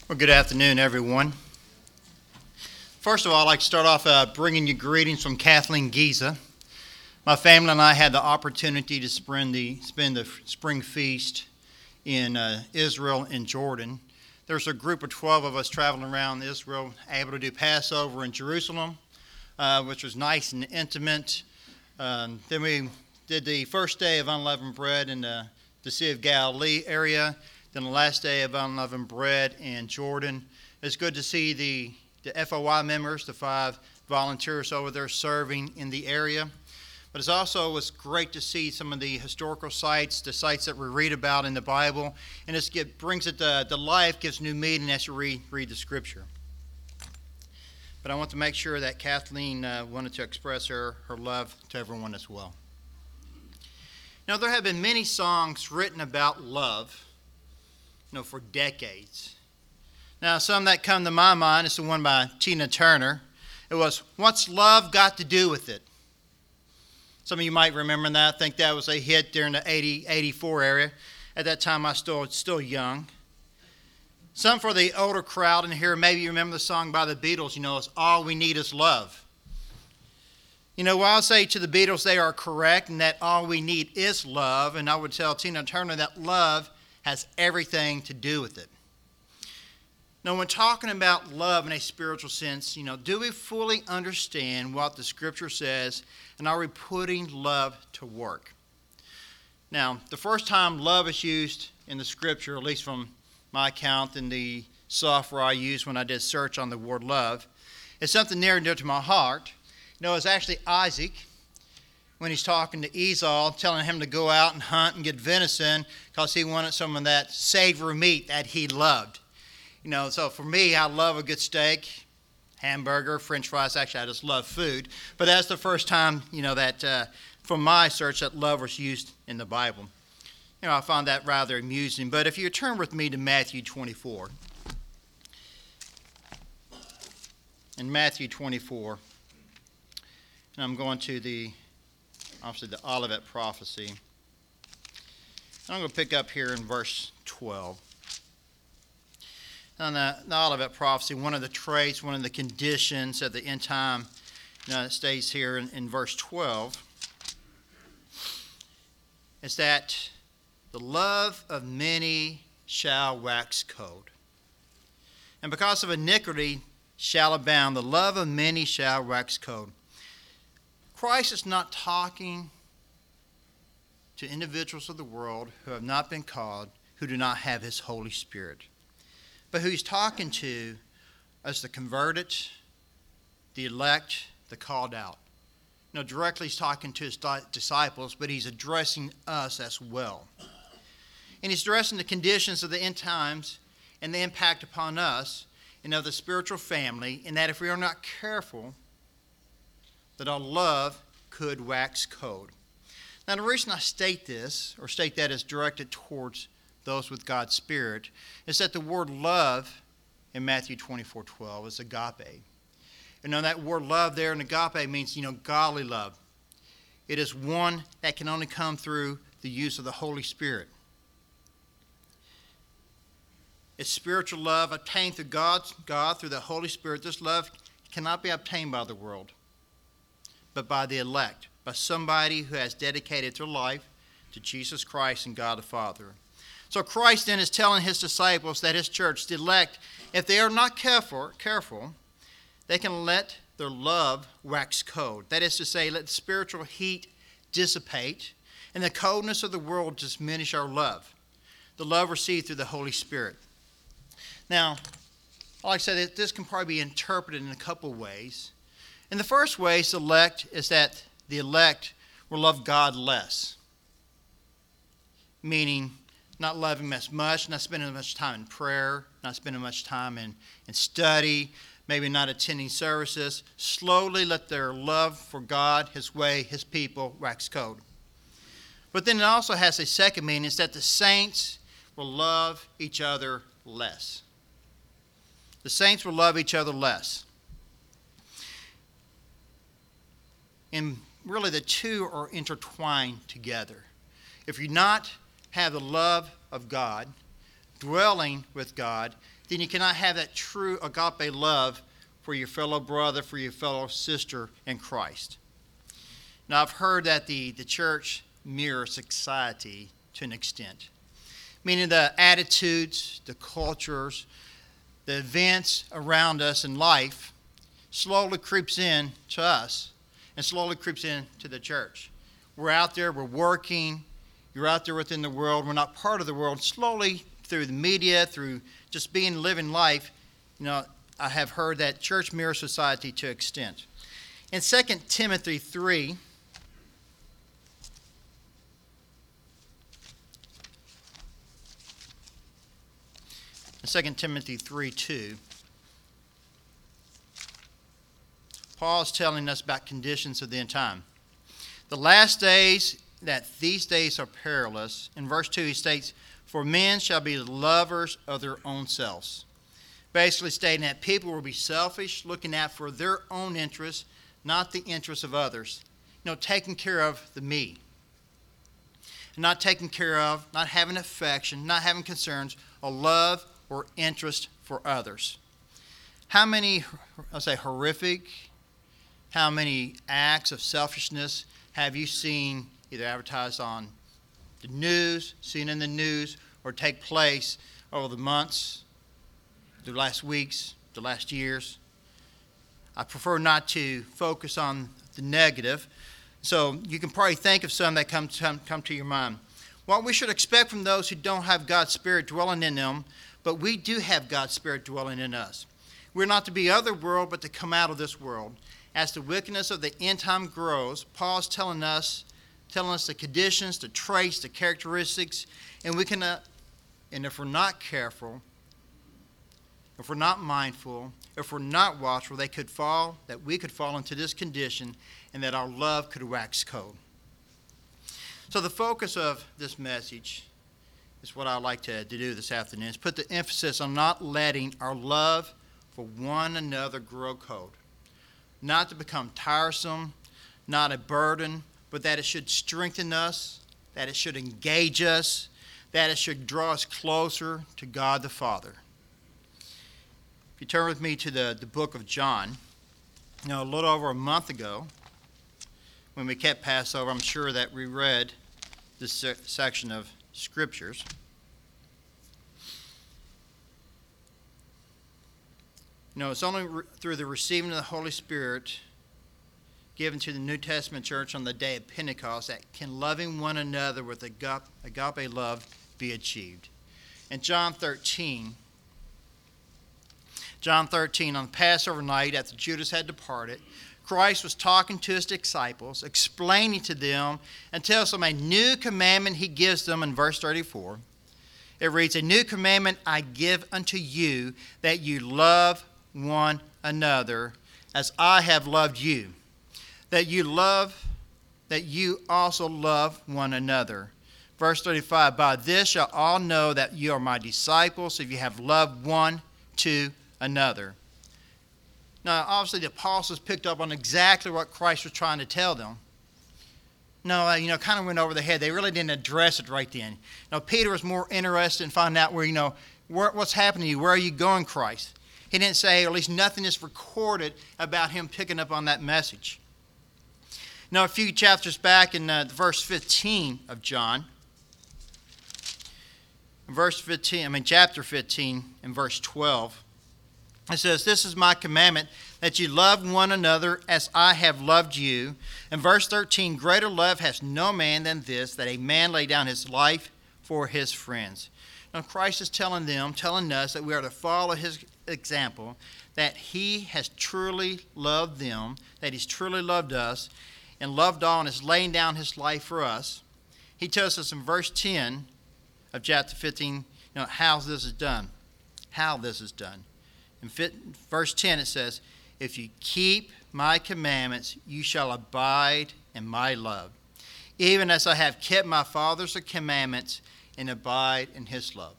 Well, good afternoon, everyone. First of all, I'd like to start off bringing you greetings from Kathleen Giza. My family and I had the opportunity to spend the spring feast in Israel and Jordan. There's a group of 12 of us traveling around Israel, able to do Passover in Jerusalem, which was nice and intimate. Then we did the first day of unleavened bread in the Sea of Galilee area. Then the last day of unleavened bread in Jordan. It's good to see the FOI members, the 5 volunteers over there serving in the area. But it was great to see some of the historical sites, the sites that we read about in the Bible, and it brings it to life, gives new meaning as you read the Scripture. But I want to make sure that Kathleen wanted to express her love to everyone as well. Now, there have been many songs written about love, for decades. Now, some that come to my mind is the one by Tina Turner. It was, "What's Love Got to Do with It?" Some of you might remember that. I think that was a hit during the 84 area. At that time, I was still young. Some for the older crowd in here, maybe you remember the song by the Beatles, it's "All We Need Is Love." Well, I'll say to the Beatles they are correct and that all we need is love. And I would tell Tina Turner that love has everything to do with it. Now, when talking about love in a spiritual sense, do we fully understand what the Scripture says, and are we putting love to work? Now, the first time love is used in the Scripture, at least from my account in the software I used when I did search on the word love, is something near and dear to my heart. It's actually Isaac, when he's talking to Esau, telling him to go out and hunt and get venison because he wanted some of that savory meat that he loved. So for me, I love a good steak, hamburger, French fries. Actually, I just love food. But that's the first time, that from my search that love was used in the Bible. I found that rather amusing. But if you turn with me to Matthew 24. In Matthew 24, and I'm going to the Olivet prophecy. And I'm going to pick up here in verse 12. And the Olivet prophecy, one of the traits, one of the conditions at the end time, it stays here in verse 12, is that the love of many shall wax cold. And because of iniquity shall abound, the love of many shall wax cold. Christ is not talking to individuals of the world who have not been called, who do not have His Holy Spirit. But who He's talking to as the converted, the elect, the called out. Directly He's talking to His disciples, but He's addressing us as well. And He's addressing the conditions of the end times and the impact upon us and of the spiritual family, and that if we are not careful, that our love could wax cold. Now, the reason I state that is directed towards those with God's Spirit, is that the word love in Matthew 24:12 is agape. And that word love there in agape means, godly love. It is one that can only come through the use of the Holy Spirit. It's spiritual love obtained through God through the Holy Spirit. This love cannot be obtained by the world, but by the elect, by somebody who has dedicated their life to Jesus Christ and God the Father. So Christ then is telling His disciples that His church, the elect, if they are not careful, they can let their love wax cold. That is to say, let the spiritual heat dissipate and the coldness of the world diminish our love. The love received through the Holy Spirit. Now, like I said, this can probably be interpreted in a couple ways. And the first way is that the elect will love God less. Meaning, not loving Him as much, not spending much time in prayer, not spending much time in study, maybe not attending services. Slowly let their love for God, His way, His people wax cold. But then it also has a second meaning, is that the saints will love each other less. The saints will love each other less. And really the two are intertwined together. If you not have the love of God, dwelling with God, then you cannot have that true agape love for your fellow brother, for your fellow sister in Christ. Now, I've heard that the church mirrors society to an extent, meaning the attitudes, the cultures, the events around us in life slowly creeps in to us and slowly creeps into the church. We're out there, we're working, you're out there within the world, we're not part of the world. Slowly, through the media, through just living life, I have heard that church mirrors society to an extent. In 2 Timothy 3, in 2 Timothy 3:2, Paul is telling us about conditions of the end time. The last days, that these days are perilous. In verse 2 he states, "For men shall be lovers of their own selves." Basically stating that people will be selfish, looking out for their own interests, not the interests of others. Taking care of the me. Not taking care of, not having affection, not having concerns, or love or interest for others. How many, horrific, how many acts of selfishness have you seen either advertised on the news, seen in the news, or take place over the months, the last weeks, the last years? I prefer not to focus on the negative, so you can probably think of some that come to your mind. What we should expect from those who don't have God's Spirit dwelling in them, but we do have God's Spirit dwelling in us. We're not to be of the world, but to come out of this world. As the wickedness of the end time grows, Paul's telling us the conditions, the traits, the characteristics, and if we're not careful, if we're not mindful, if we're not watchful, we could fall into this condition, and that our love could wax cold. So the focus of this message is what I'd like to do this afternoon, is put the emphasis on not letting our love for one another grow cold. Not to become tiresome, not a burden, but that it should strengthen us, that it should engage us, that it should draw us closer to God the Father. If you turn with me to the book of John, a little over a month ago, when we kept Passover, I'm sure that we read this section of Scriptures. It's only through the receiving of the Holy Spirit given to the New Testament church on the day of Pentecost that can loving one another with agape love be achieved. In John 13, on Passover night, after Judas had departed, Christ was talking to his disciples, explaining to them, and tells them a new commandment he gives them in verse 34. It reads, "A new commandment I give unto you, that you love one another as I have loved you, that you also love one another." Verse 35, "By this shall all know that you are my disciples, if you have loved one to another." Now, obviously, the apostles picked up on exactly what Christ was trying to tell them. Kind of went over their head. They really didn't address it right then. Peter was more interested in finding out what's happening to you. Where are you going, Christ? He didn't say, or at least nothing is recorded about him picking up on that message. Now, a few chapters back in verse 15 of John, chapter 15 and verse 12, it says, "This is my commandment, that you love one another as I have loved you." In verse 13, "Greater love has no man than this, that a man lay down his life for his friends." Now, Christ is telling us that we are to follow his example, that he has truly loved them, that he's truly loved us, and loved all, and is laying down his life for us. He tells us in verse 10 of chapter 15, how this is done. In verse 10 it says, "If you keep my commandments, you shall abide in my love, even as I have kept my Father's commandments and abide in his love."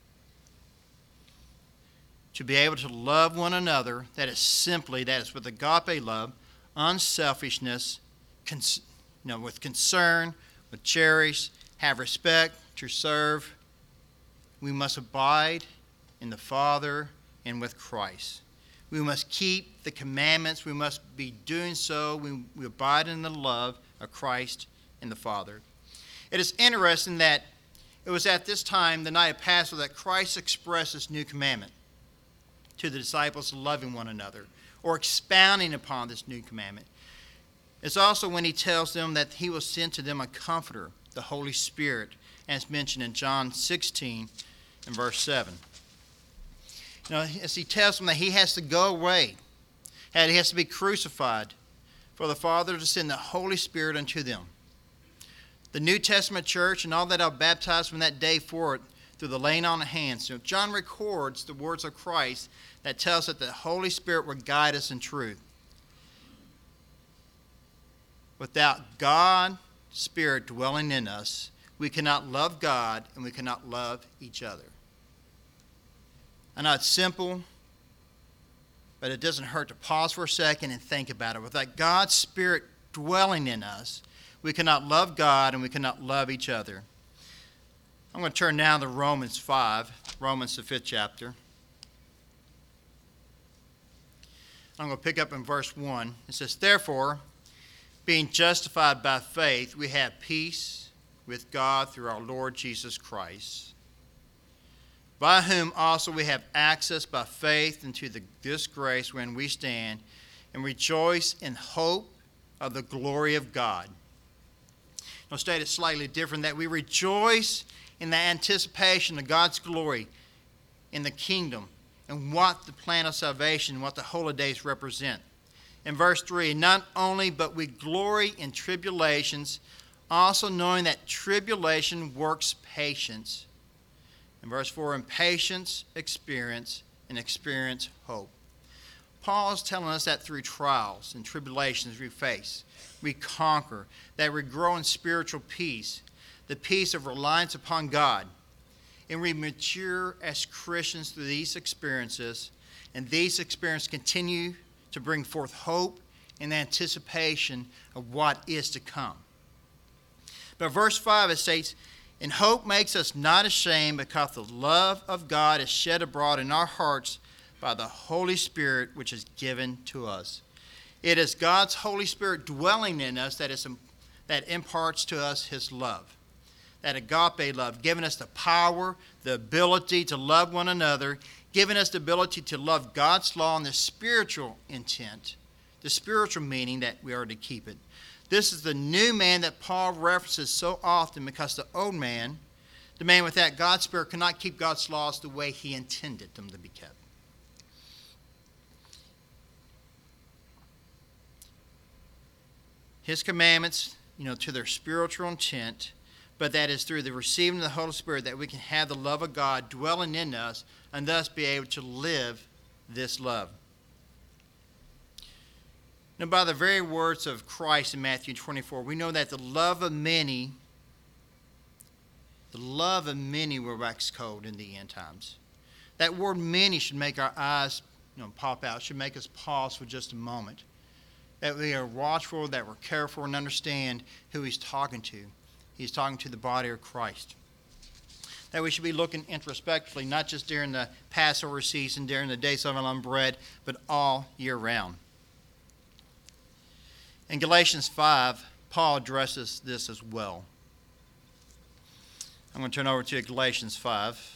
To be able to love one another, that is with agape love, unselfishness, with concern, with cherish, have respect, to serve. We must abide in the Father and with Christ. We must keep the commandments. We must be doing so. We abide in the love of Christ and the Father. It is interesting that it was at this time, the night of Passover, that Christ expressed this new commandment to the disciples, loving one another, or expounding upon this new commandment. It's also when he tells them that he will send to them a comforter, the Holy Spirit, as mentioned in John 16 and verse 7. As he tells them that he has to go away, and he has to be crucified for the Father to send the Holy Spirit unto them. The New Testament church and all that are baptized from that day forward through the laying on of hands. John records the words of Christ that tells us that the Holy Spirit will guide us in truth. Without God's Spirit dwelling in us, we cannot love God and we cannot love each other. I know it's simple, but it doesn't hurt to pause for a second and think about it. Without God's Spirit dwelling in us, we cannot love God and we cannot love each other. I'm going to turn now to Romans 5, Romans the 5th chapter. I'm going to pick up in verse 1. It says, "Therefore, being justified by faith, we have peace with God through our Lord Jesus Christ, by whom also we have access by faith into this grace wherein we stand, and rejoice in hope of the glory of God." I'll state it slightly different, that we rejoice in the anticipation of God's glory in the kingdom and what the plan of salvation, what the holy days represent. In verse 3, "Not only, but we glory in tribulations, also knowing that tribulation works patience." In verse 4, "And patience, experience, and experience, hope." Paul is telling us that through trials and tribulations we face, we conquer, that we grow in spiritual peace, the peace of reliance upon God. And we mature as Christians through these experiences, and these experiences continue to bring forth hope and anticipation of what is to come. But verse 5, it states, "And hope makes us not ashamed, because the love of God is shed abroad in our hearts by the Holy Spirit, which is given to us." It is God's Holy Spirit dwelling in us that imparts to us his love, that agape love, giving us the power, the ability to love one another, giving us the ability to love God's law and the spiritual intent, the spiritual meaning that we are to keep it. This is the new man that Paul references so often, because the old man, the man without God's Spirit, cannot keep God's laws the way he intended them to be kept. His commandments, to their spiritual intent, but that is through the receiving of the Holy Spirit that we can have the love of God dwelling in us and thus be able to live this love. Now, by the very words of Christ in Matthew 24, we know that the love of many will wax cold in the end times. That word "many" should make our eyes pop out, should make us pause for just a moment. That we are watchful, that we're careful, and understand who he's talking to. He's talking to the body of Christ. That we should be looking introspectively, not just during the Passover season, during the days of unleavened bread, but all year round. In Galatians 5, Paul addresses this as well. I'm going to turn over to Galatians 5.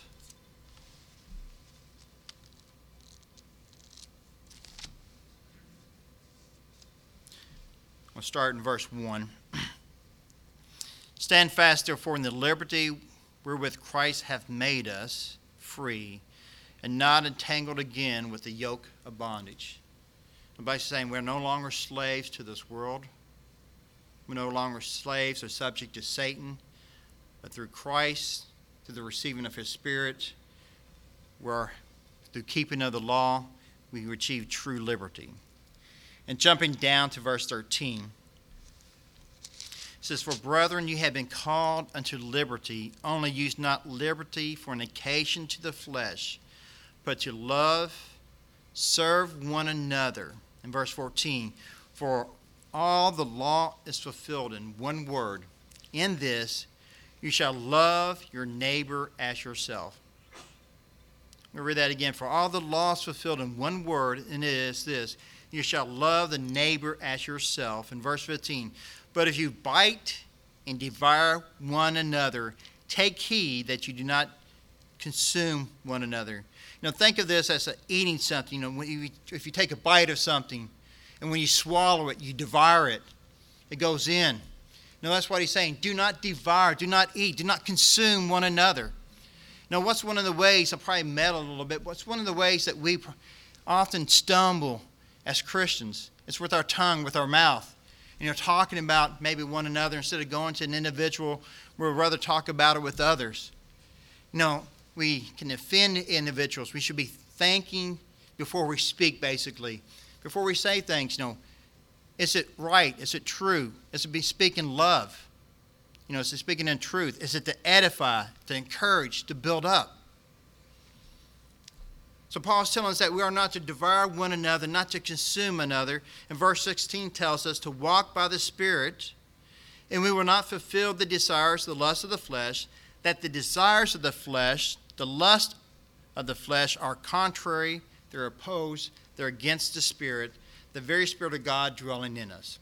We'll start in verse 1. "Stand fast, therefore, in the liberty wherewith Christ hath made us free, and not entangled again with the yoke of bondage." By saying we're no longer slaves to this world. We're no longer slaves or subject to Satan, but through Christ, through the receiving of his Spirit, through keeping of the law, we achieve true liberty. And jumping down to verse 13, it says, "For brethren, you have been called unto liberty, only use not liberty for an occasion to the flesh, but to love, serve one another." In verse 14, "For all the law is fulfilled in one word, in this, you shall love your neighbor as yourself." We'll read that again. For all the laws fulfilled in one word, and it is this: you shall love the neighbor as yourself. In verse 15, but if you bite and devour one another, take heed that you do not consume one another. Think of this as eating something. If you take a bite of something, and when you swallow it, you devour it. It goes in. That's what he's saying. Do not devour, do not eat, do not consume one another. What's one of the ways, I'll probably meddle a little bit, what's one of the ways that we often stumble as Christians? It's with our tongue, with our mouth. Talking about maybe one another instead of going to an individual, we'd rather talk about it with others. We can offend individuals. We should be thinking before we speak, basically. Before we say things, is it right? Is it true? Is it speaking love? Is it speaking in truth? Is it to edify, to encourage, to build up? So Paul's telling us that we are not to devour one another, not to consume another. And verse 16 tells us to walk by the Spirit, and we will not fulfill the desires, the lust of the flesh, that the desires of the flesh, the lust of the flesh are contrary, they're opposed, they're against the Spirit, the very Spirit of God dwelling in us.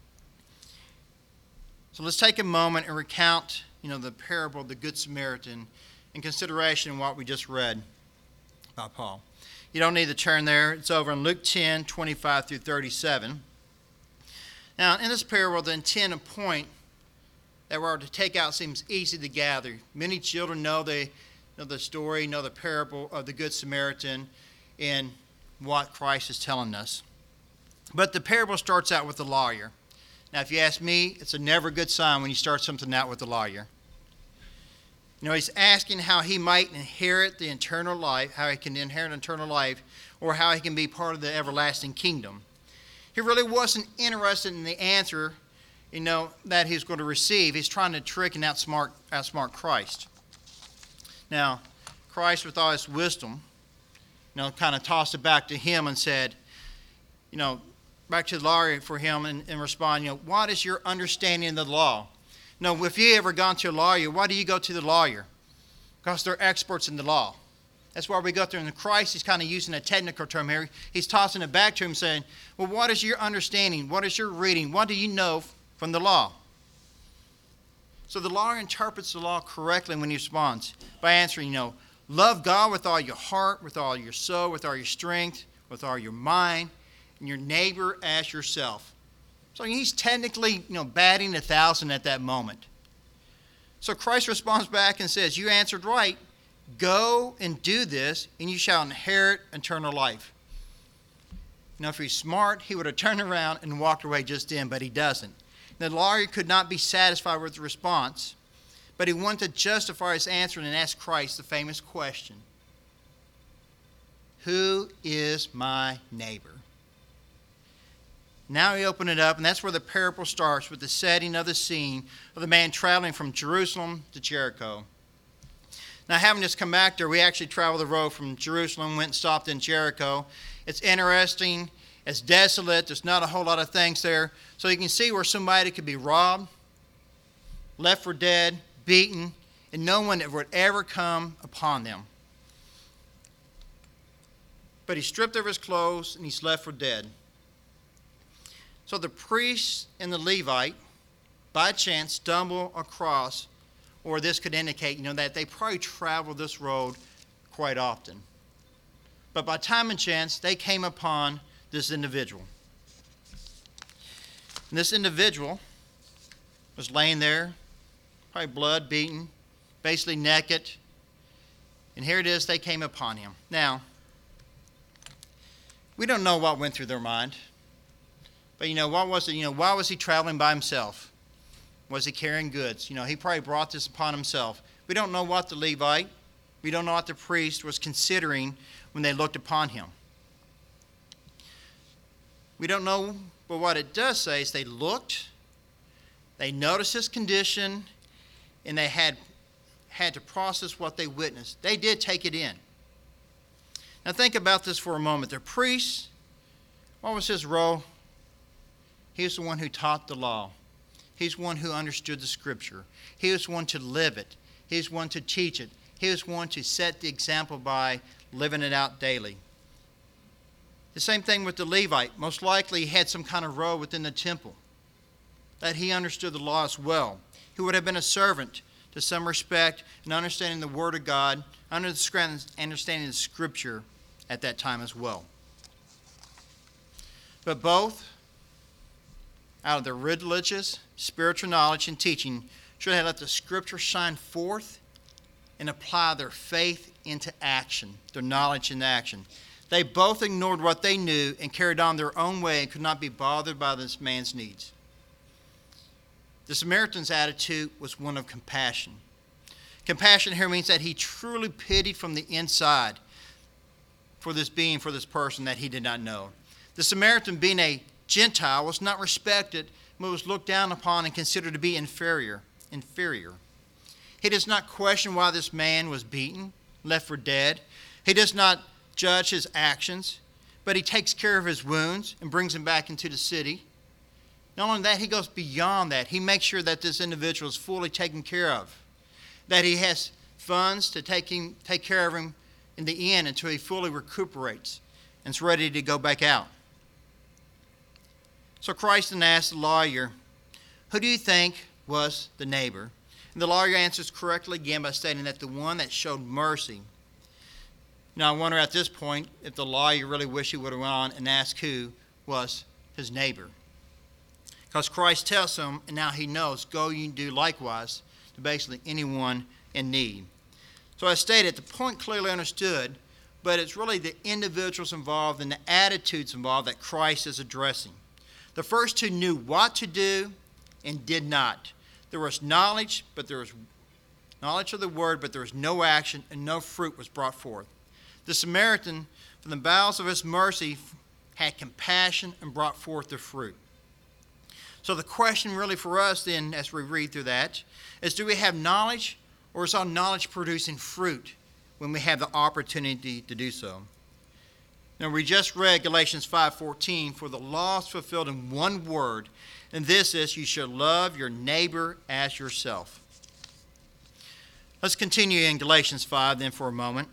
So let's take a moment and recount, the parable of the Good Samaritan in consideration of what we just read by Paul. You don't need to turn there. It's over in Luke 10, 25 through 37. Now, in this parable, the intent and point that we're to take out seems easy to gather. Many children know the story, know the parable of the Good Samaritan and what Christ is telling us. But the parable starts out with the lawyer. Now, if you ask me, it's a never good sign when you start something out with the lawyer. He's asking how he might inherit the eternal life, how he can inherit eternal life, or how he can be part of the everlasting kingdom. He really wasn't interested in the answer, that he's going to receive. He's trying to trick and outsmart Christ. Now, Christ, with all his wisdom, kind of tossed it back to him and said, back to the lawyer for him and respond, what is your understanding of the law? If you ever gone to a lawyer, why do you go to the lawyer? Because they're experts in the law. That's why we go through. And Christ is kind of using a technical term here. He's tossing it back to him saying, well, what is your understanding? What is your reading? What do you know from the law? So the lawyer interprets the law correctly when he responds by answering, love God with all your heart, with all your soul, with all your strength, with all your mind, and your neighbor as yourself. So he's technically, batting 1,000 at that moment. So Christ responds back and says, you answered right. Go and do this, and you shall inherit eternal life. If he's smart, he would have turned around and walked away just then, but he doesn't. The lawyer could not be satisfied with the response, but he wanted to justify his answer and ask Christ the famous question: who is my neighbor? Now he opened it up, and that's where the parable starts, with the setting of the scene of the man traveling from Jerusalem to Jericho. Now, having just come back there, we actually traveled the road from Jerusalem, went and stopped in Jericho. It's interesting. It's desolate. There's not a whole lot of things there. So you can see where somebody could be robbed, left for dead, beaten, and no one would ever come upon them. But he's stripped of his clothes, and he's left for dead. So the priest and the Levite, by chance, stumble across, or this could indicate, that they probably traveled this road quite often. But by time and chance, they came upon this individual. And this individual was laying there, probably blood, beaten, basically naked. And here it is, they came upon him. Now, we don't know what went through their mind. But what was it? Why was he traveling by himself? Was he carrying goods? He probably brought this upon himself. We don't know what the Levite, we don't know what the priest was considering when they looked upon him. We don't know, but what it does say is they looked, they noticed his condition, and they had to process what they witnessed. They did take it in. Now think about this for a moment. The priest, what was his role? He was the one who taught the law. He's one who understood the Scripture. He was one to live it. He was one to teach it. He was one to set the example by living it out daily. The same thing with the Levite. Most likely he had some kind of role within the temple, that he understood the law as well. He would have been a servant to some respect in understanding the Word of God, understanding the Scripture at that time as well. But both, out of their religious, spiritual knowledge and teaching, should have let the Scripture shine forth and apply their faith into action, their knowledge into action. They both ignored what they knew and carried on their own way and could not be bothered by this man's needs. The Samaritan's attitude was one of compassion. Compassion here means that he truly pitied from the inside for this being, for this person that he did not know. The Samaritan, being a Gentile, was not respected, but was looked down upon and considered to be inferior. He does not question why this man was beaten, left for dead. He does not judge his actions, but he takes care of his wounds and brings him back into the city. Not only that, he goes beyond that. He makes sure that this individual is fully taken care of, that he has funds to take care of him in the end until he fully recuperates and is ready to go back out. So Christ then asked the lawyer, "Who do you think was the neighbor?" And the lawyer answers correctly again by stating that the one that showed mercy. Now I wonder at this point if the lawyer really wished he would have gone on and asked who was his neighbor. Because Christ tells him, and now he knows, go you do likewise to basically anyone in need. So as stated, the point clearly understood, but it's really the individuals involved and the attitudes involved that Christ is addressing. The first two knew what to do and did not. There was knowledge, but there was knowledge of the word, but there was no action and no fruit was brought forth. The Samaritan, from the bowels of his mercy, had compassion and brought forth the fruit. So the question really for us then, as we read through that, is do we have knowledge, or is our knowledge producing fruit when we have the opportunity to do so? Now we just read Galatians 5:14, for the law is fulfilled in one word, and this is, you shall love your neighbor as yourself. Let's continue in Galatians 5 then for a moment.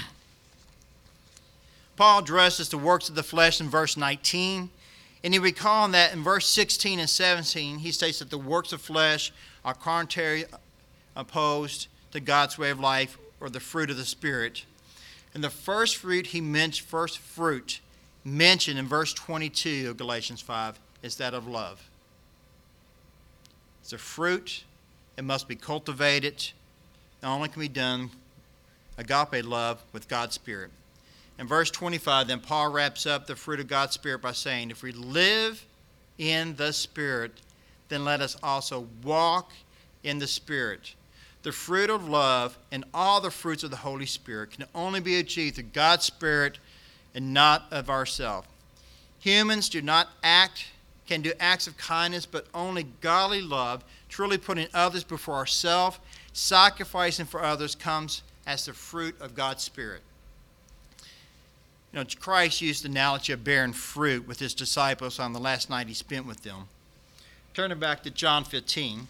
Paul addresses the works of the flesh in verse 19, and you recall that in verse 16 and 17, he states that the works of flesh are contrary, opposed to God's way of life, or the fruit of the Spirit. And the first fruit mentioned in verse 22 of Galatians 5 is that of love. It's a fruit. It must be cultivated. It only can be done, agape love, with God's Spirit. In verse 25, then Paul wraps up the fruit of God's Spirit by saying, if we live in the Spirit, then let us also walk in the Spirit. The fruit of love and all the fruits of the Holy Spirit can only be achieved through God's Spirit and not of ourselves. Humans can do acts of kindness, but only godly love, truly putting others before ourselves, sacrificing for others, comes as the fruit of God's Spirit. You know, Christ used the analogy of bearing fruit with his disciples on the last night he spent with them. Turning back to John 15.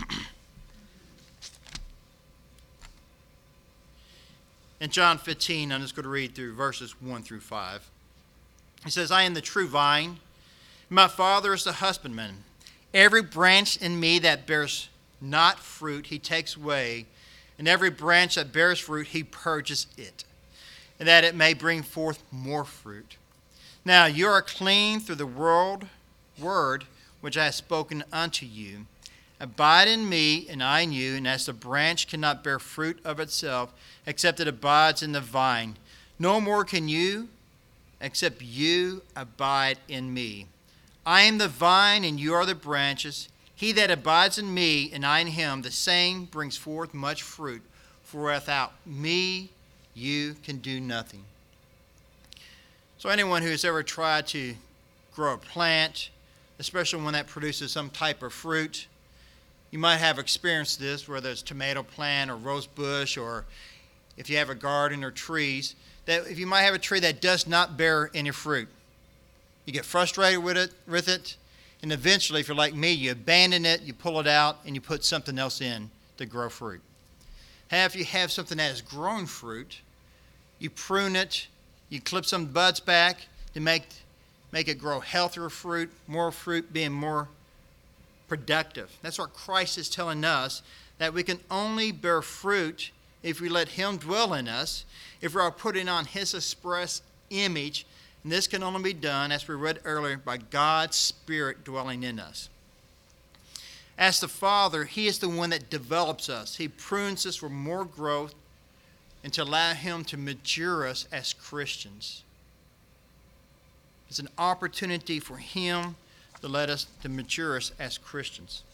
In John 15, I'm just going to read through verses 1 through 5. He says, I am the true vine, and my Father is the husbandman. Every branch in me that bears not fruit, he takes away, and every branch that bears fruit, he purges it, and that it may bring forth more fruit. Now you are clean through the word which I have spoken unto you. Abide in me, and I in you, and as the branch cannot bear fruit of itself, except it abides in the vine, no more can you, except you abide in me. I am the vine, and you are the branches. He that abides in me, and I in him, the same brings forth much fruit. For without me, you can do nothing. So anyone who has ever tried to grow a plant, especially one that produces some type of fruit, you might have experienced this, whether it's tomato plant or rose bush, or if you have a garden or trees, that if you might have a tree that does not bear any fruit. You get frustrated with it, and eventually, if you're like me, you abandon it, you pull it out, and you put something else in to grow fruit. If you have something that has grown fruit, you prune it, you clip some buds back to make it grow healthier fruit, being more productive. That's what Christ is telling us, that we can only bear fruit if we let Him dwell in us, if we are putting on His express image. And this can only be done, as we read earlier, by God's Spirit dwelling in us. As the Father, He is the one that develops us. He prunes us for more growth and to allow Him to mature us as Christians. It's an opportunity for Him to mature us as Christians.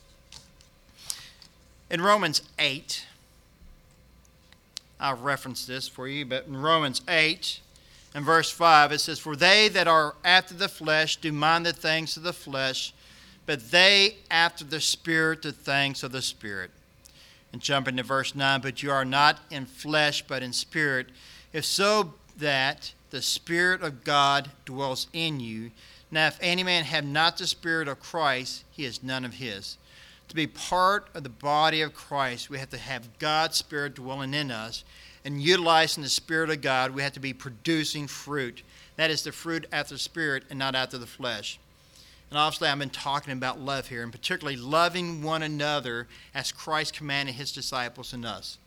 In Romans 8, I'll reference this for you, but in Romans 8 and verse 5, it says, "For they that are after the flesh do mind the things of the flesh, but they after the Spirit the things of the Spirit." And jumping to verse 9, "But you are not in flesh, but in spirit, if so that the Spirit of God dwells in you. Now if any man have not the Spirit of Christ, he is none of his." To be part of the body of Christ, we have to have God's Spirit dwelling in us, and utilizing the Spirit of God, we have to be producing fruit. That is the fruit after the Spirit and not after the flesh. And obviously I've been talking about love here, and particularly loving one another as Christ commanded His disciples and us.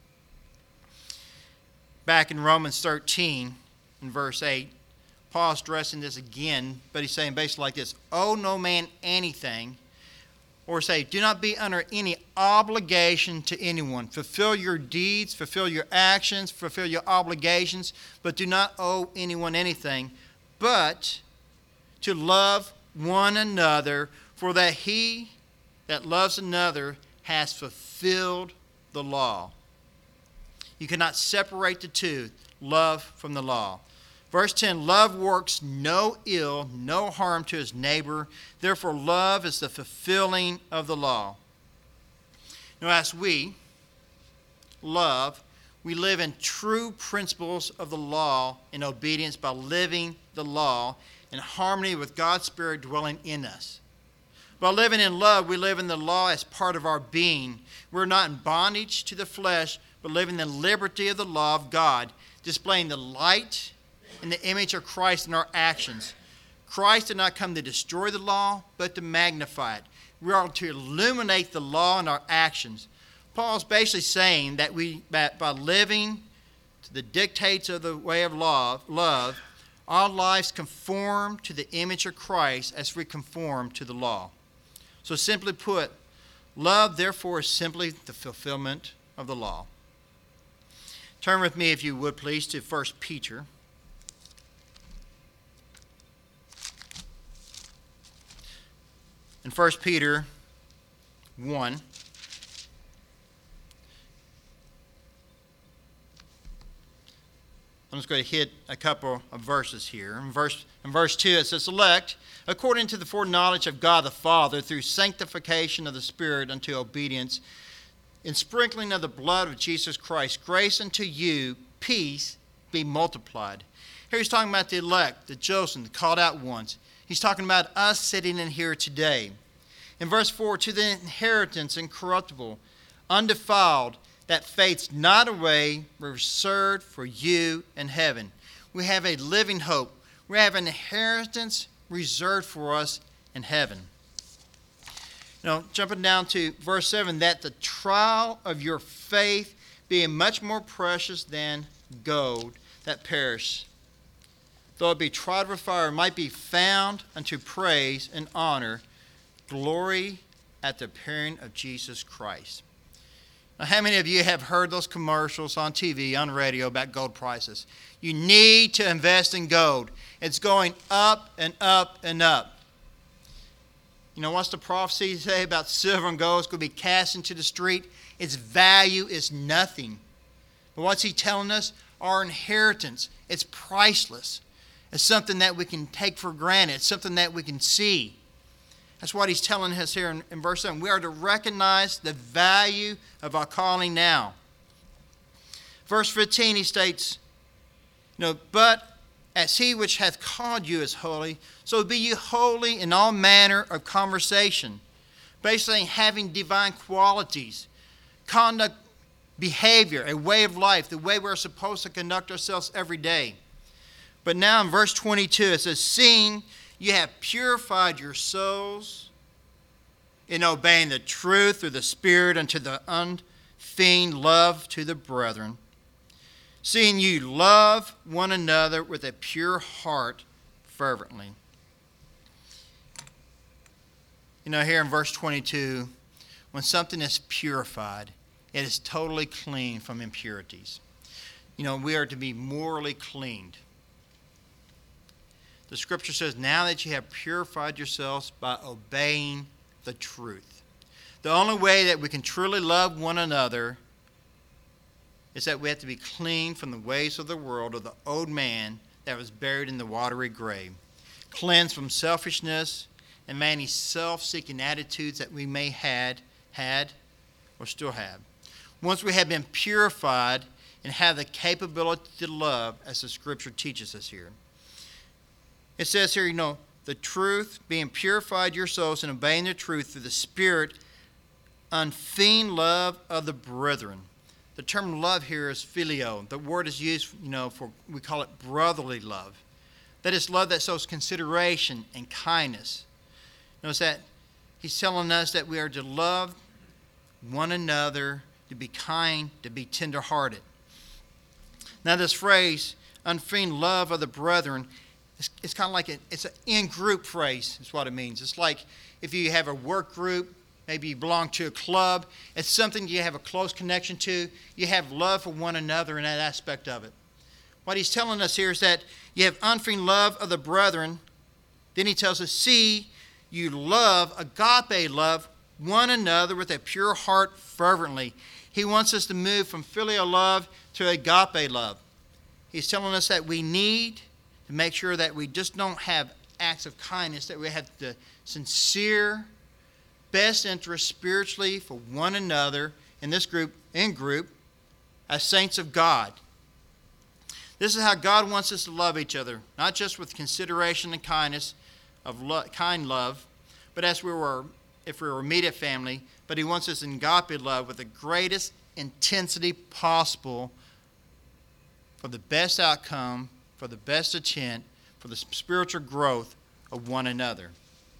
Back in Romans 13, in verse 8, Paul's stressing this again, but he's saying basically like this: "Owe no man anything," or say, "Do not be under any obligation to anyone. Fulfill your deeds, fulfill your actions, fulfill your obligations, but do not owe anyone anything, but to love one another, for that he that loves another has fulfilled the law." You cannot separate the two, love from the law. Verse 10, "Love works no ill, no harm to his neighbor. Therefore love is the fulfilling of the law." Now as we love, we live in true principles of the law in obedience by living the law in harmony with God's Spirit dwelling in us. By living in love, we live in the law as part of our being. We're not in bondage to the flesh, but living the liberty of the law of God, displaying the light and the image of Christ in our actions. Christ did not come to destroy the law, but to magnify it. We are to illuminate the law in our actions. Paul's basically saying that by living to the dictates of the way of love, our lives conform to the image of Christ as we conform to the law. So simply put, love therefore is simply the fulfillment of the law. Turn with me, if you would please, to 1 Peter. In 1 Peter 1, I'm just going to hit a couple of verses here. In verse 2 it says, "Elect, according to the foreknowledge of God the Father, through sanctification of the Spirit unto obedience, in sprinkling of the blood of Jesus Christ, grace unto you, peace be multiplied." Here he's talking about the elect, the chosen, the called out ones. He's talking about us sitting in here today. In verse 4, "To the inheritance incorruptible, undefiled, that fades not away, reserved for you in heaven." We have a living hope. We have an inheritance reserved for us in heaven. Now, jumping down to verse 7, "That the trial of your faith, being much more precious than gold that perish, though it be tried with fire, might be found unto praise and honor, glory at the appearing of Jesus Christ." Now, how many of you have heard those commercials on TV, on radio about gold prices? You need to invest in gold. It's going up and up and up. You know, what's the prophecy say about silver and gold? It's going to be cast into the street. Its value is nothing. But what's he telling us? Our inheritance, it's priceless. It's something that we can take for granted. It's something that we can see. That's what he's telling us here in verse 7. We are to recognize the value of our calling now. Verse 15, he states, "But as he which hath called you is holy, so be you holy in all manner of conversation." Basically having divine qualities, conduct behavior, a way of life, the way we're supposed to conduct ourselves every day. But now in verse 22, it says, seeing you have purified your souls in obeying the truth through the Spirit unto the unfeigned love to the brethren, seeing you love one another with a pure heart fervently. Here in verse 22, when something is purified, it is totally clean from impurities. We are to be morally cleaned. The Scripture says, now that you have purified yourselves by obeying the truth. The only way that we can truly love one another is that we have to be clean from the ways of the world, of the old man that was buried in the watery grave. Cleansed from selfishness and many self-seeking attitudes that we may had, or still have. Once we have been purified and have the capability to love, as the Scripture teaches us here. It says here, the truth, being purified your souls and obeying the truth through the Spirit, unfeigned love of the brethren. The term love here is phileo. The word is used, we call it brotherly love. That is love that shows consideration and kindness. Notice that he's telling us that we are to love one another, to be kind, to be tenderhearted. Now this phrase, unfeigned love of the brethren, it's kind of like it's an in-group phrase is what it means. It's like if you have a work group, maybe you belong to a club, it's something you have a close connection to. You have love for one another in that aspect of it. What he's telling us here is that you have unfeigned love of the brethren. Then he tells us, see, you love, agape love, one another with a pure heart fervently. He wants us to move from filial love to agape love. He's telling us that we need to make sure that we just don't have acts of kindness, that we have the sincere best interest spiritually for one another in this group, as saints of God. This is how God wants us to love each other, not just with consideration and kindness of kind love, but if we were immediate family, but he wants us in agape love with the greatest intensity possible for the best outcome, for the best intent, for the spiritual growth of one another.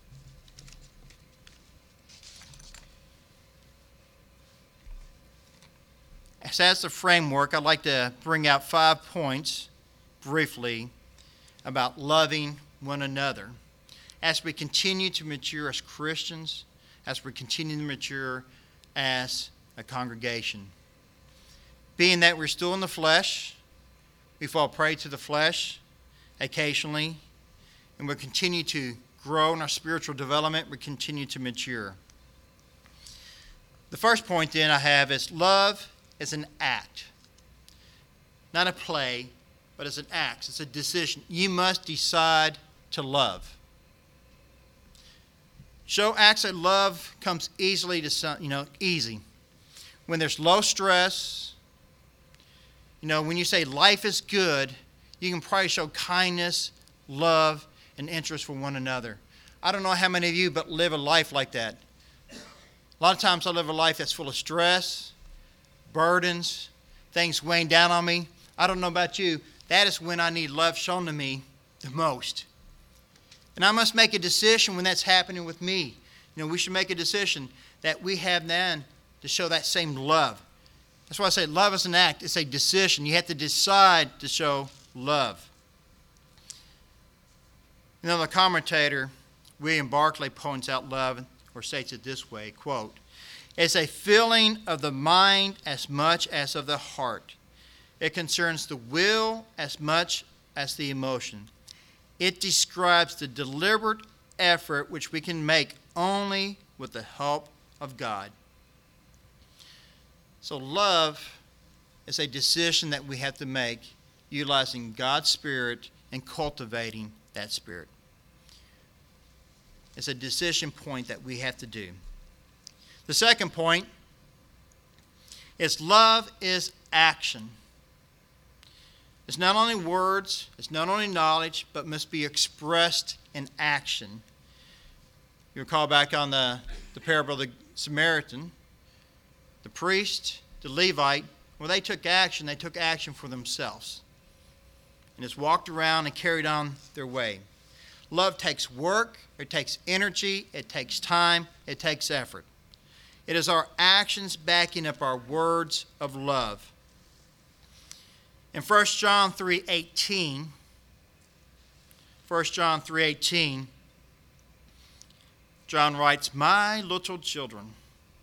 As that's the framework, I'd like to bring out 5 points briefly about loving one another. As we continue to mature as Christians, as we continue to mature as a congregation. Being that we're still in the flesh, we fall prey to the flesh occasionally, and we continue to grow in our spiritual development, we continue to mature. The first point then I have is love is an act. Not a play, but it's an act. It's a decision. You must decide to love. Show acts of love comes easily to easy. When there's low stress, when you say life is good, you can probably show kindness, love, and interest for one another. I don't know how many of you but live a life like that. A lot of times I live a life that's full of stress, burdens, things weighing down on me. I don't know about you. That is when I need love shown to me the most. And I must make a decision when that's happening with me. We should make a decision that we have then to show that same love. That's why I say love is an act. It's a decision. You have to decide to show love. The commentator, William Barclay, points out love, or states it this way, quote, "It's a feeling of the mind as much as of the heart. It concerns the will as much as the emotion. It describes the deliberate effort which we can make only with the help of God." So love is a decision that we have to make utilizing God's Spirit and cultivating that Spirit. It's a decision point that we have to do. The second point is love is action. It's not only words, it's not only knowledge, but must be expressed in action. You recall back on the parable of the Samaritan, the priest the Levite, when they took action for themselves. And just walked around and carried on their way. Love takes work, it takes energy, it takes time, it takes effort. It is our actions backing up our words of love. In 1 John 3:18, John writes, "My little children,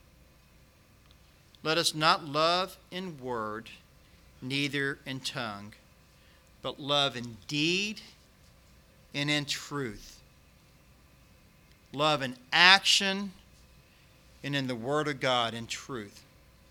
let us not love in word, neither in tongue, but love in deed and in truth." Love in action and in the Word of God in truth.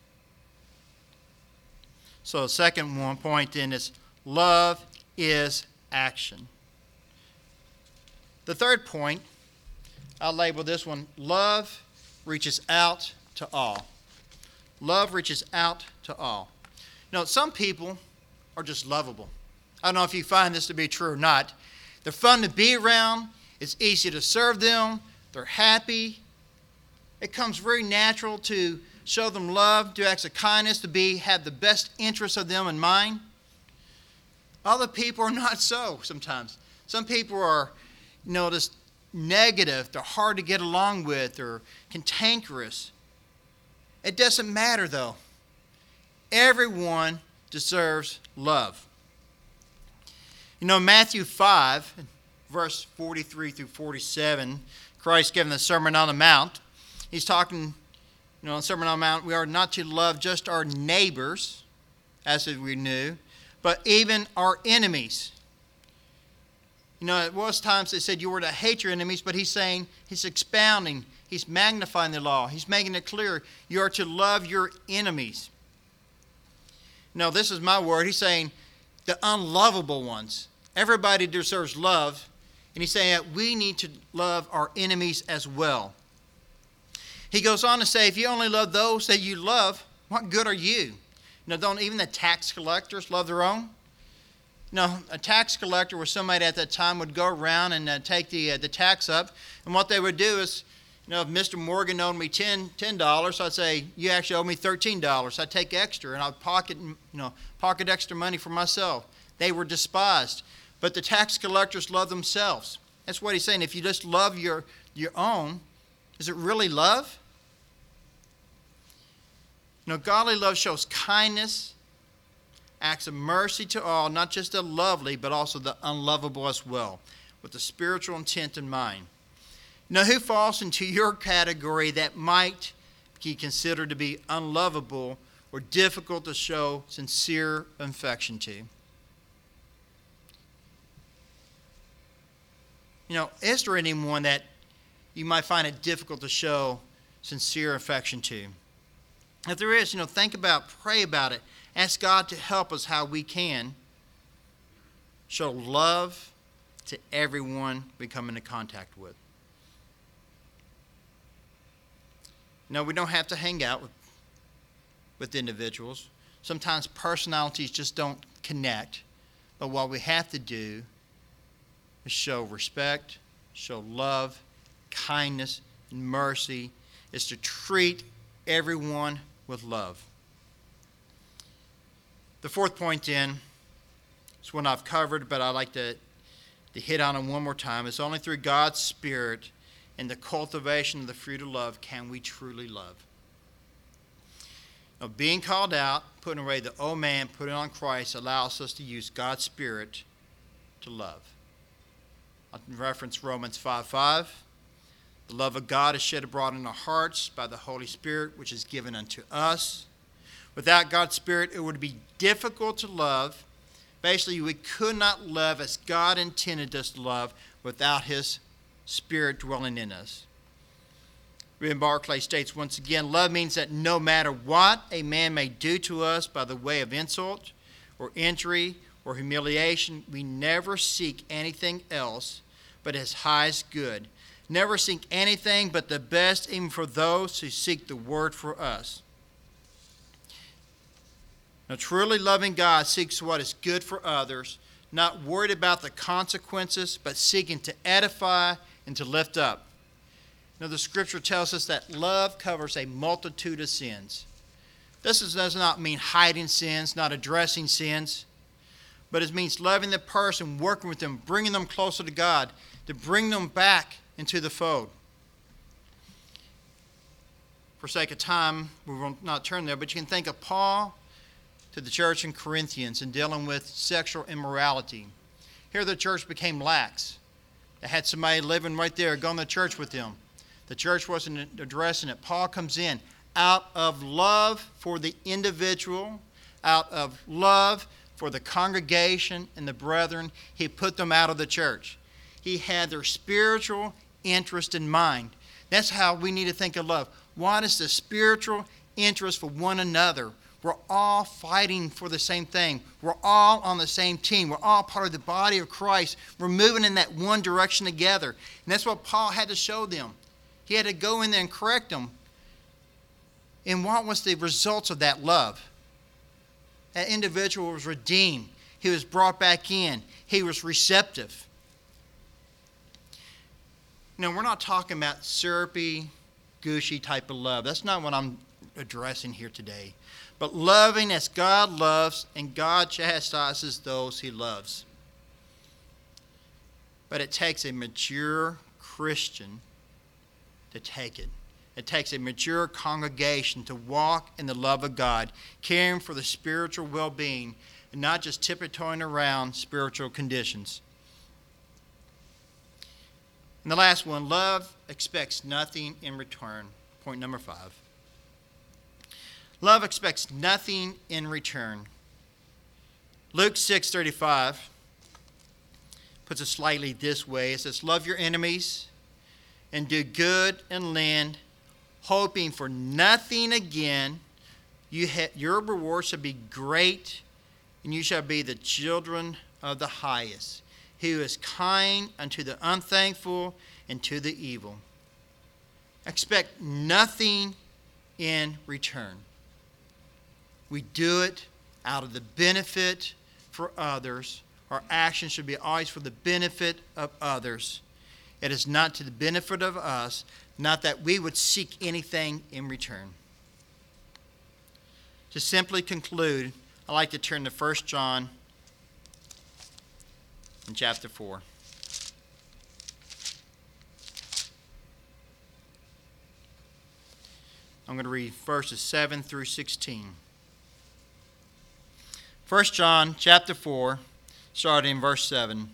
So the second one point then is love is action. The third point, I'll label this one, love reaches out to all. Love reaches out to all. You know, some people are just lovable. I don't know if you find this to be true or not. They're fun to be around. It's easy to serve them. They're happy. It comes very natural to show them love, do acts of kindness, to have the best interests of them in mind. Other people are not so sometimes. Some people are, just negative. They're hard to get along with. They're cantankerous. It doesn't matter, though. Everyone deserves love. Matthew 5, verse 43 through 47, Christ giving the Sermon on the Mount. He's talking, in the Sermon on the Mount, we are not to love just our neighbors, as we knew, but even our enemies. At most times they said you were to hate your enemies, but he's saying, he's expounding, he's magnifying the law. He's making it clear you are to love your enemies. No, this is my word. He's saying the unlovable ones. Everybody deserves love. And he's saying that we need to love our enemies as well. He goes on to say, if you only love those that you love, what good are you? Don't even the tax collectors love their own? A tax collector was somebody at that time would go around and take the tax up. And what they would do is, if Mr. Morgan owed me $10, I'd say, you actually owe me $13. I'd take extra and I'd pocket extra money for myself. They were despised. But the tax collectors love themselves. That's what he's saying. If you just love your own, is it really love? Godly love shows kindness, acts of mercy to all, not just the lovely, but also the unlovable as well, with the spiritual intent in mind. Who falls into your category that might be considered to be unlovable or difficult to show sincere affection to? Is there anyone that you might find it difficult to show sincere affection to? If there is, think about, pray about it. Ask God to help us how we can show love to everyone we come into contact with. We don't have to hang out with individuals. Sometimes personalities just don't connect. But what we have to do is show respect, show love, kindness, and mercy, is to treat everyone with love. The fourth point then is one I've covered, but I'd like to hit on it one more time. It's only through God's Spirit and the cultivation of the fruit of love can we truly love. Being called out, putting away the old man, putting on Christ, allows us to use God's Spirit to love. I'll reference Romans 5:5. The love of God is shed abroad in our hearts by the Holy Spirit, which is given unto us. Without God's Spirit, it would be difficult to love. Basically, we could not love as God intended us to love without His Spirit dwelling in us. William Barclay states once again, love means that no matter what a man may do to us by the way of insult or injury or humiliation, we never seek anything else but His highest good. Never seek anything but the best, even for those who seek the word for us. Truly loving God seeks what is good for others, not worried about the consequences, but seeking to edify and to lift up. The Scripture tells us that love covers a multitude of sins. Does not mean hiding sins, not addressing sins, but it means loving the person, working with them, bringing them closer to God, to bring them back into the fold. For sake of time, we will not turn there, but you can think of Paul to the church in Corinthians in dealing with sexual immorality. Here the church became lax. They had somebody living right there, going to church with them. The church wasn't addressing it. Paul comes in out of love for the individual, out of love for the congregation and the brethren. He put them out of the church. He had their spiritual interest in mind. That's how we need to think of love. What is the spiritual interest for one another? We're all fighting for the same thing. We're all on the same team. We're all part of the body of Christ. We're moving in that one direction together. And that's what Paul had to show them. He had to go in there and correct them. And what was the results of that love? That individual was redeemed. He was brought back in. He was receptive. We're not talking about syrupy, gushy type of love. That's not what I'm addressing here today. But loving as God loves, and God chastises those he loves. But it takes a mature Christian to take it. It takes a mature congregation to walk in the love of God, caring for the spiritual well-being, and not just tiptoeing around spiritual conditions. And the last one, love expects nothing in return. Point number 5. Love expects nothing in return. Luke 6:35 puts it slightly this way. It says, love your enemies and do good and lend, hoping for nothing again. Your reward shall be great, and you shall be the children of the highest. He who is kind unto the unthankful and to the evil. Expect nothing in return. We do it out of the benefit for others. Our actions should be always for the benefit of others. It is not to the benefit of us, not that we would seek anything in return. To simply conclude, I'd like to turn to 1 John in chapter 4. I'm going to read verses 7 through 16. 1 John chapter 4, starting in verse 7.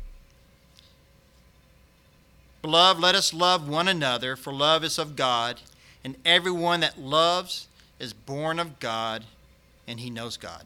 Beloved, let us love one another, for love is of God, and everyone that loves is born of God, and he knows God.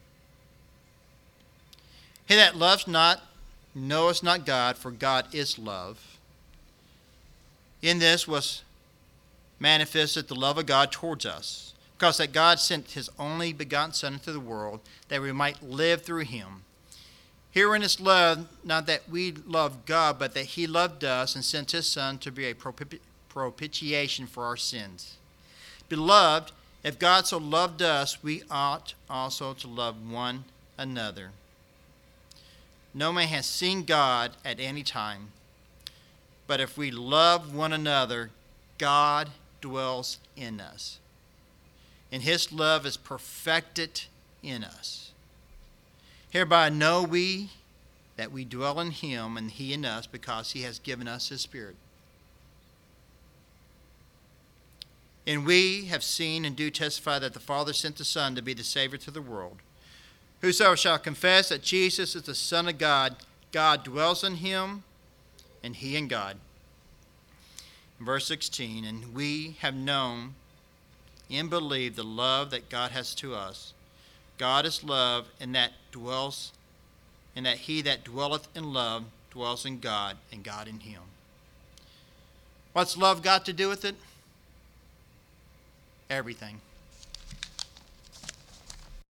He that loves not knoweth not God, for God is love. In this was manifested the love of God towards us, because that God sent his only begotten Son into the world, that we might live through him. Herein is love, not that we loved God, but that he loved us and sent his Son to be a propitiation for our sins. Beloved, if God so loved us, we ought also to love one another. No man has seen God at any time, but if we love one another, God dwells in us, and his love is perfected in us. Hereby know we that we dwell in him and he in us, because he has given us his Spirit. And we have seen and do testify that the Father sent the Son to be the Savior to the world. Whosoever shall confess that Jesus is the Son of God, God dwells in him, and he in God. Verse 16, and we have known and believed the love that God has to us. God is love, and that he that dwelleth in love dwells in God, and God in him. What's love got to do with it? Everything.